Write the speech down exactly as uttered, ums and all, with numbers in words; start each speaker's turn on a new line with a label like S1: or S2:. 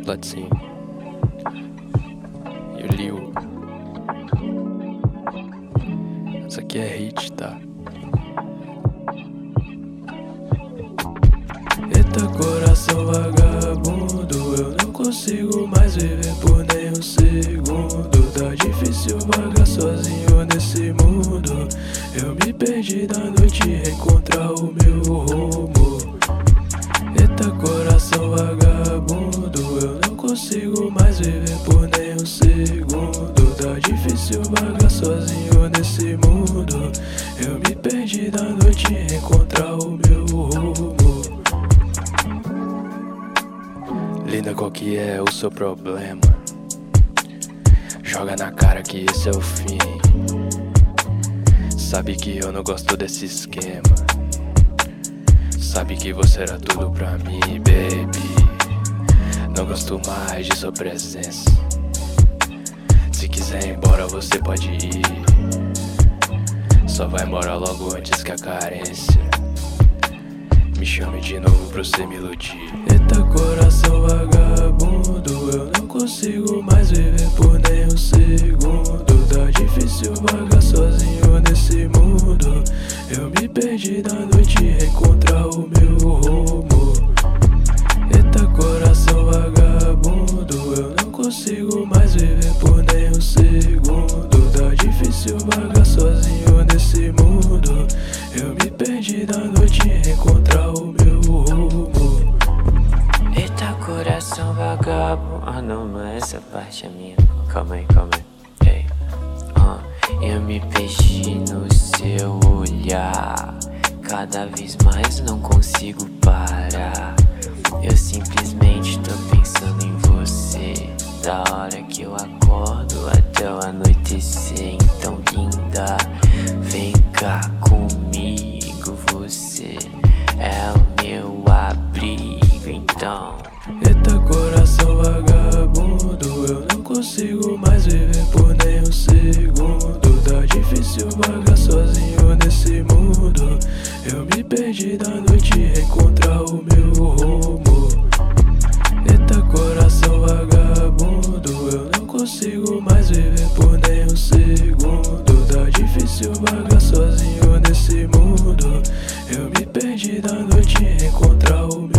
S1: Platzinho e o Liu. Isso aqui é hit, tá? Eita, coração vagabundo, eu não consigo mais viver por nem um segundo. Tá difícil vagar sozinho nesse mundo. Eu me perdi da noite em encontrar o meu rumo. Eita, coração vagabundo, eu não consigo mais viver por nem um segundo. Tá difícil vagar sozinho nesse mundo. Eu me perdi da noite em encontrar o meu rumo. Linda, qual que é o seu problema? Joga na cara que esse é o fim. Sabe que eu não gosto desse esquema. Sabe que você era tudo pra mim, baby. Não gosto mais de sua presença. Se quiser ir embora você pode ir. Só vai embora logo antes que a carência me chame de novo pra você me iludir. Eita, coração vagabundo, eu não consigo mais viver por nem um segundo. Tá difícil vagar sozinho nesse mundo. Eu me perdi da noite em encontrar o meu rumo. Eita, coração vagabundo, eu não consigo mais viver por nem um segundo. Tá difícil vagar sozinho nesse mundo. Eu me perdi da noite em encontrar o meu rumo.
S2: Eita, coração vagabundo. Ah não, não é essa parte é minha. Calma aí, calma aí. Ei. Ah, eu me perdi no seu olhar. Cada vez mais não consigo parar. Eu simplesmente tô pensando em você. Da hora que eu acordo até o anoitecer. Então linda, vem cá comigo. Você é o meu abrigo, então.
S1: Eita, coração vagabundo, eu não consigo mais viver por nem um segundo. Tá difícil vagar sozinho nesse mundo. Eu me perdi da noite em encontrar o meu rumo. Eita, coração vagabundo, eu não consigo mais viver por nem um segundo. Tá difícil vagar sozinho nesse mundo. Eu me perdi da noite em encontrar o meu